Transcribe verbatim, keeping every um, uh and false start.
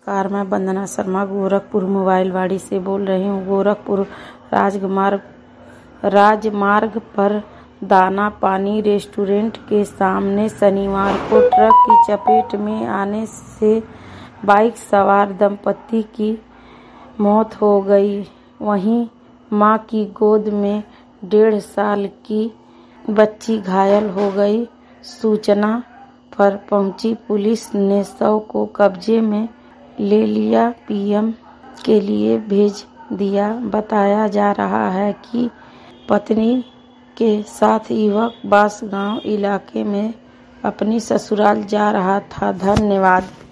नमस्कार, मैं वंदना शर्मा गोरखपुर मोबाइलवाड़ी से बोल रही हूँ। गोरखपुर राजमार्ग राजमार्ग पर दाना पानी रेस्टोरेंट के सामने शनिवार को ट्रक की चपेट में आने से बाइक सवार दंपति की मौत हो गई। वहीं मां की गोद में डेढ़ साल की बच्ची घायल हो गई। सूचना पर पहुंची पुलिस ने शव को कब्जे में ले लिया, पीएम के लिए भेज दिया। बताया जा रहा है कि पत्नी के साथ युवक बांसगांव इलाके में अपनी ससुराल जा रहा था। धन्यवाद।